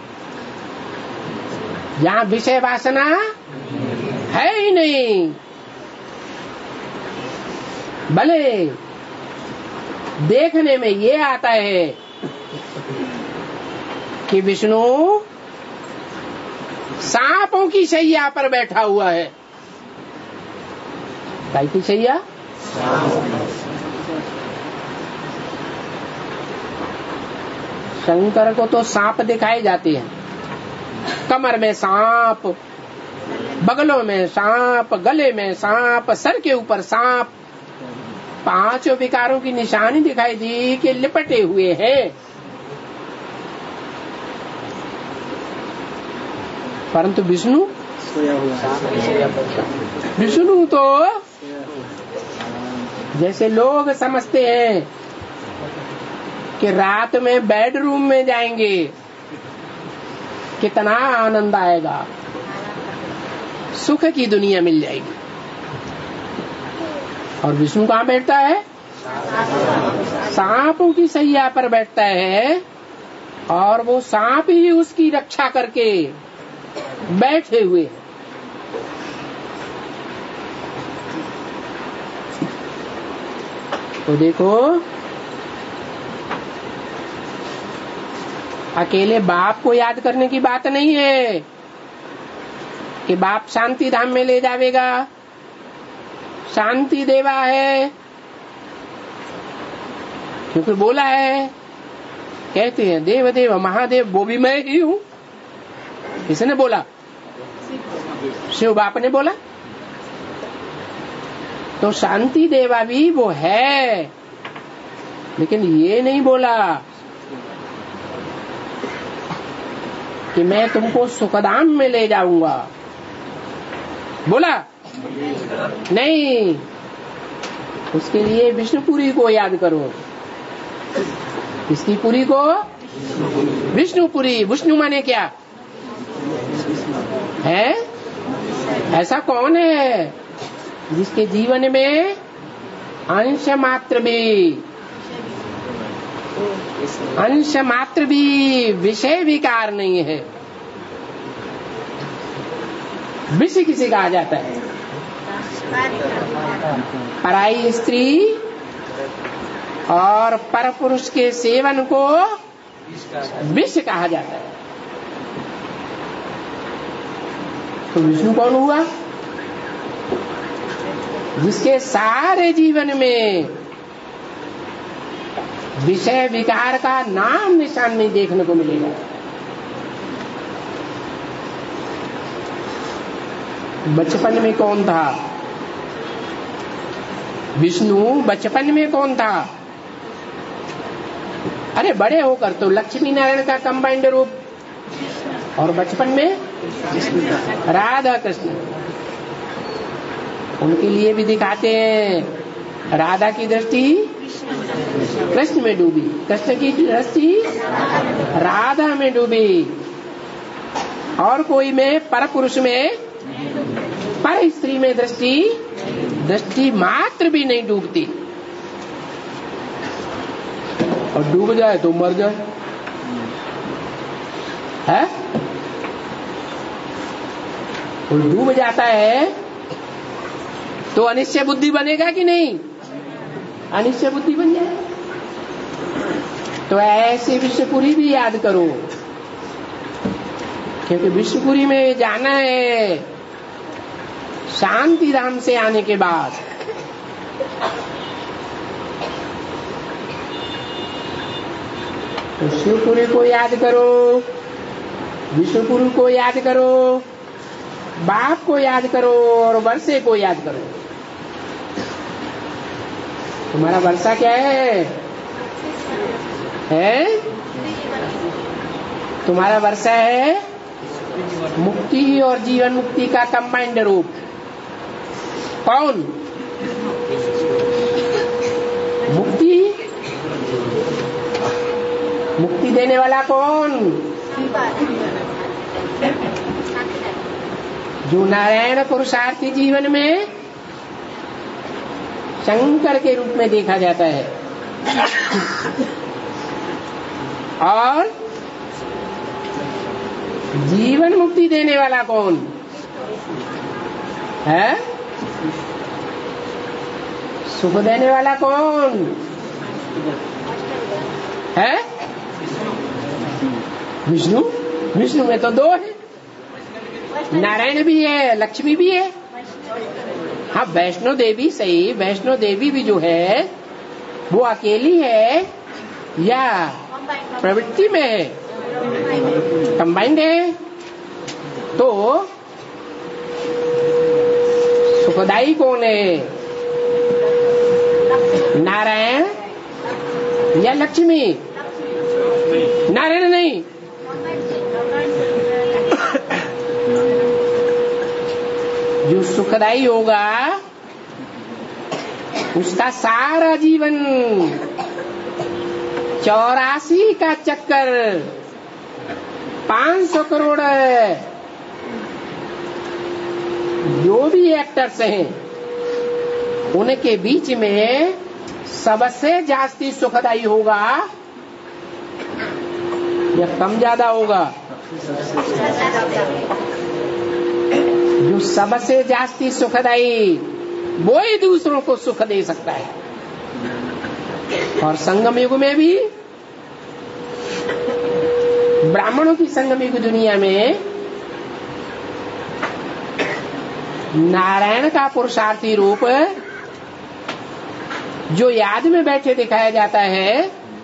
जहाँ विषय वासना है ही नहीं। भले देखने में ये आता है कि विष्णु सांपों की शैया पर बैठा हुआ है। काय की शैया? शंकर को तो सांप दिखाए जाते हैं, कमर में सांप, बगलों में सांप, गले में सांप, सर के ऊपर सांप, पांचों विकारों की निशानी दिखाई दी कि लिपटे हुए हैं। परंतु विष्णु विष्णु तो जैसे लोग समझते हैं कि रात में बेडरूम में जाएंगे कितना आनंद आएगा, सुख की दुनिया मिल जाएगी। और विष्णु कहाँ बैठता है? सांपों की सैया पर बैठता है, और वो सांप ही उसकी रक्षा करके बैठे हुए हैं। तो देखो, अकेले बाप को याद करने की बात नहीं है कि बाप शांति धाम में ले जावेगा। शांति देवा है, क्योंकि बोला है, कहते हैं देव देव महादेव वो भी मैं ही हूँ। किसने बोला? शिव बाप ने बोला। तो शांति देवा भी वो है, लेकिन ये नहीं बोला कि मैं तुमको सुखधाम में ले जाऊंगा। बोला? नहीं। उसके लिए विष्णुपुरी को याद करो। किसकी पुरी को? विष्णुपुरी। विष्णु माने क्या है? ऐसा कौन है जिसके जीवन में अंश मात्र भी अंश मात्र भी विषय विकार नहीं है? विष किसे कहा जाता है? पराई स्त्री और परपुरुष के सेवन को विष कहा जाता है। तो विष्णु कौन हुआ? जिसके सारे जीवन में विषय विकार का नाम निशान नहीं देखने को मिलेगा। बचपन में कौन था? विष्णु बचपन में कौन था? अरे बड़े होकर तो लक्ष्मी नारायण का कंबाइंड रूप और बचपन में राधा कृष्ण। उनके लिए भी दिखाते हैं, राधा की दृष्टि कृष्ण में डूबी, कृष्ण की दृष्टि राधा में डूबी, और कोई में पर पुरुष में पर स्त्री में दृष्टि दृष्टि मात्र भी नहीं डूबती। और डूब जाए तो मर जाए है, और डूब जाता है तो अनिश्चय बुद्धि बनेगा कि नहीं? अनिश्चय बुद्धि बन जाए। तो ऐसे विश्वपुरी भी याद करो, क्योंकि विश्वपुरी में जाना है शांति धाम से आने के बाद। तो शिवपुरी को याद करो, विश्वपुरी को याद करो, बाप को याद करो और वर्षे को याद करो। तुम्हारा वर्षा क्या है? है तुम्हारा वर्षा है मुक्ति और जीवन मुक्ति का कंबाइंड रूप। कौन? मुक्ति मुक्ति देने वाला कौन? जो नारायण पुरुषार्थी जीवन में शंकर के रूप में देखा जाता है, और जीवन मुक्ति देने वाला कौन है? सुख देने वाला कौन है? विष्णु। विष्णु में तो दो है, नारायण भी है, लक्ष्मी भी है। हाँ, वैष्णो देवी सही, वैष्णो देवी भी जो है वो अकेली है या प्रवृत्ति में है? कंबाइंड है। तो सुखदाई कौन है? नारायण या लक्ष्मी? नारायण नहीं, जो सुखदाई होगा उसका सारा जीवन चौरासी का चक्कर, पांच सौ करोड़ जो भी एक्टर्स हैं उनके बीच में सबसे जास्ती सुखदाई होगा या कम ज्यादा होगा? जो सबसे जास्ती सुखदाई वो ही दूसरों को सुख दे सकता है। और संगम युग में भी, ब्राह्मणों की संगम युग दुनिया में नारायण का पुरुषार्थी रूप जो याद में बैठे दिखाया जाता है,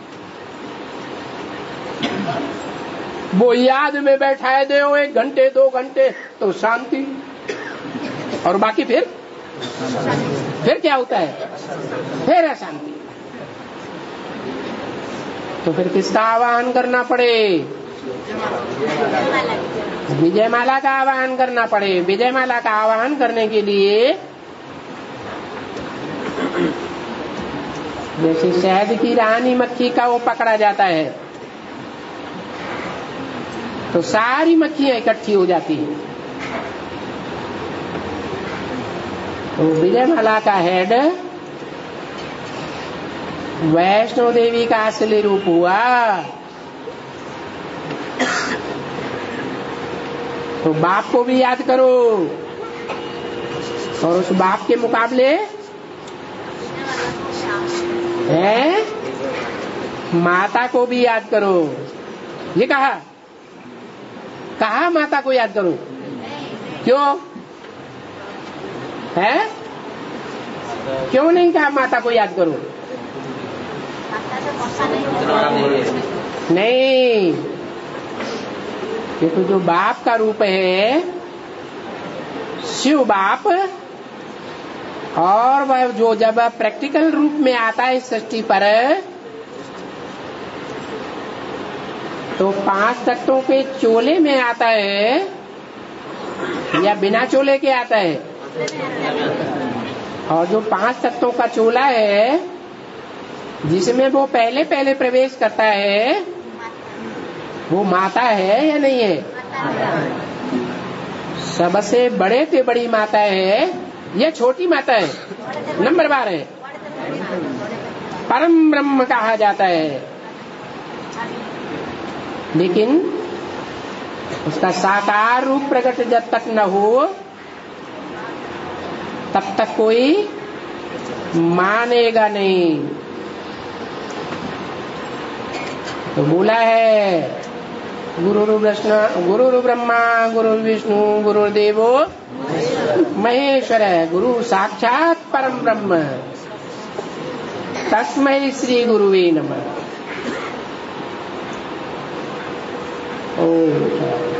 वो याद में बैठाए दे एक घंटे दो घंटे तो शांति, और बाकी फिर फिर क्या होता है? फिर अशांति। तो फिर किसका आह्वान करना पड़े? विजय माला का आह्वान करना पड़े। विजय माला का आह्वान करने के लिए जैसे शहद की रानी मक्खी का वो पकड़ा जाता है तो सारी मक्खियां इकट्ठी हो जाती है। तो विजय माला का हेड वैष्णो देवी का असली रूप हुआ। तो बाप को भी याद करो, और उस बाप के मुकाबले है माता को भी याद करो। ये कहा कहा माता को याद करो, क्यों है? क्यों नहीं कहा माता को याद करो? नहीं, क्योंकि जो बाप का रूप है शिव बाप, और वह जो जब प्रैक्टिकल रूप में आता है इस सृष्टि पर तो पांच तत्वों के चोले में आता है या बिना चोले के आता है? और जो पांच तत्वों का चोला है जिसमें वो पहले पहले प्रवेश करता है वो माता है या नहीं है? सबसे बड़े से बड़ी माता है या छोटी माता है? नंबर बार है, परम ब्रह्म कहा जाता है। लेकिन उसका साकार रूप प्रकट जब तक न हो तब तक कोई मानेगा नहीं। तो बोला है गुरु ब्रह्मा गुरु ब्रह्मा गुरु विष्णु गुरुदेवो महेश्वर है, गुरु साक्षात परम ब्रह्म, तस्मै श्री गुरुवे नमः। ओम